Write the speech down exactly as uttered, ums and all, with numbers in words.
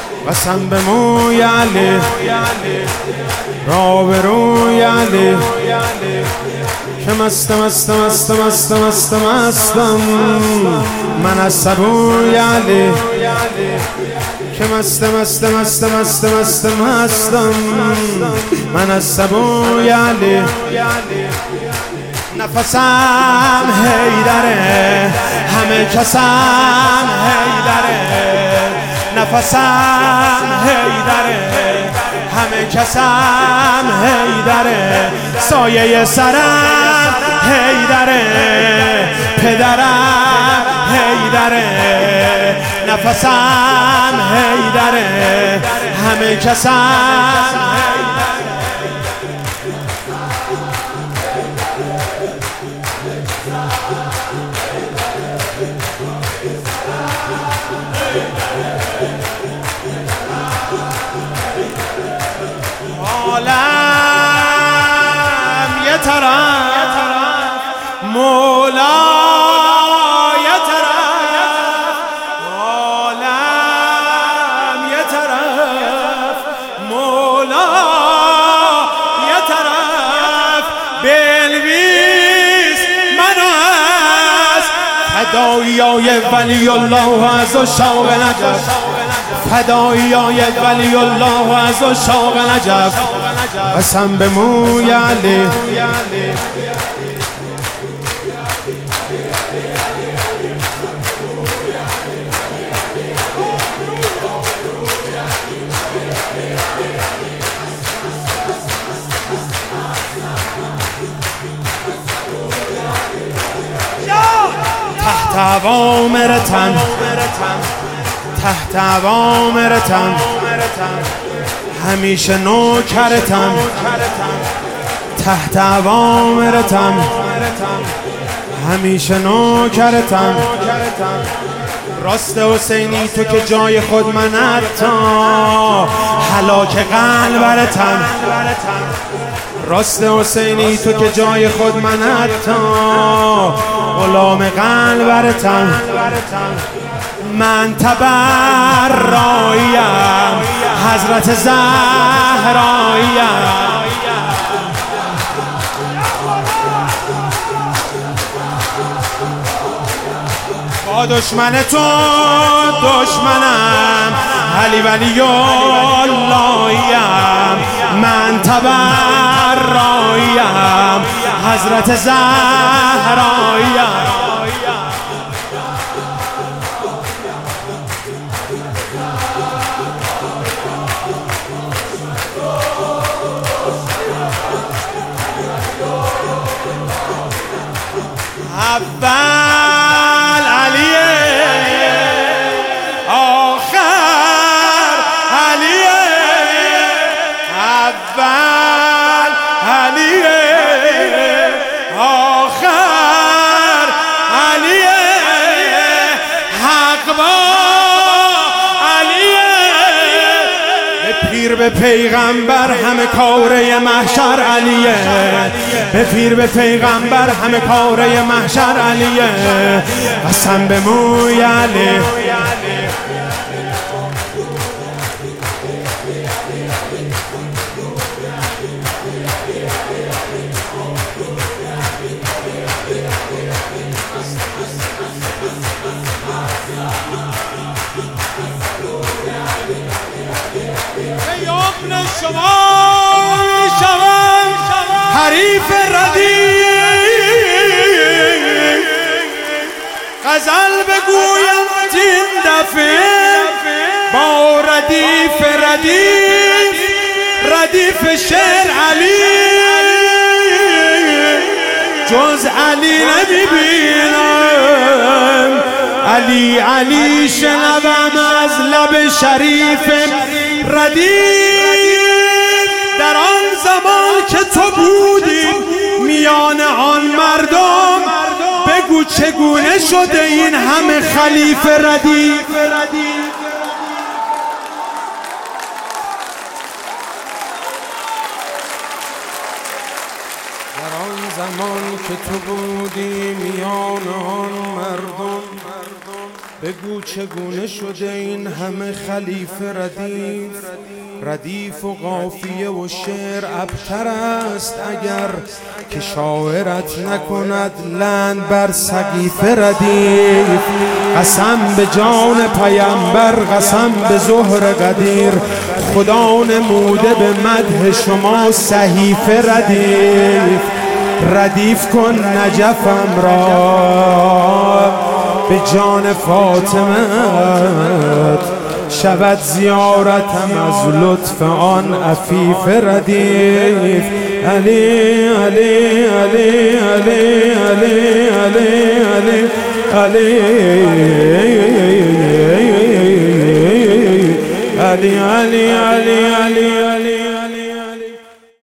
قسم به موی علی را به روی علی که مست مست مست مست مست مستم من از سبوی علی که مست مست مست مست مست مستم من از سبوی علی نفسم حیدره همه کسم حیدره نفسم حیدره همه کسم حیدره سایه سرم حیدره پدرم حیدره نفسم حیدره همه کسم عالم یه طرف مولا یه طرف عالم یه طرف مولا یه طرف بلویس من از فدایای ولی الله از شاق نجف فدایای ولی الله از شاق نجف قسم به موی علی تحت اوامرتن تحت اوامرتن همیشه نوکرتم تحت اوامرتم همیشه نوکرتم راست حسینی تو که جای خود من حتی هلاک قلبرتم راست حسینی تو که جای خود من حتی غلام قلبرتم من تبراییم حضرت زهراییم با دشمن تو دشمنم علی ولی اللهیم من تبراییم حضرت زهراییم اول علیه آخر علیه اول علیه آخر علیه حق با علیه به پیر به پیغمبر همه کاره محشر علیه به پیر به پیغمبر همه کاره محشر علیه قسم به موی علی ابن شما شوم حریف ردیف غزل بگویم این دفعه با ردیف ردیف ردیف شعر علی جز علی نمیبینم علی علی شنوم از لب شریف ردیف در آن زمان که تو بودی میان آن مردم بگو چگونه شده این همه خلیفه ردیف در آن زمان که تو بودی میان آن مردم بگو چگونه شده این همه خلیفه ردیف، ردیف و قافیه و شعر ابتر است اگر که شاعرت نکند لعن بر سقیفه ردیف. قسم به جان پیامبر، قسم به ظهر قدیر، خدا نموده به مدح شما صحیفه ردیف. ردیف کن نجفم را به جان فاطمه، شود زیارتم از لطف آن عفیف ردیف. علی علی علی علی علی علی علی علی علی علی علی علی علی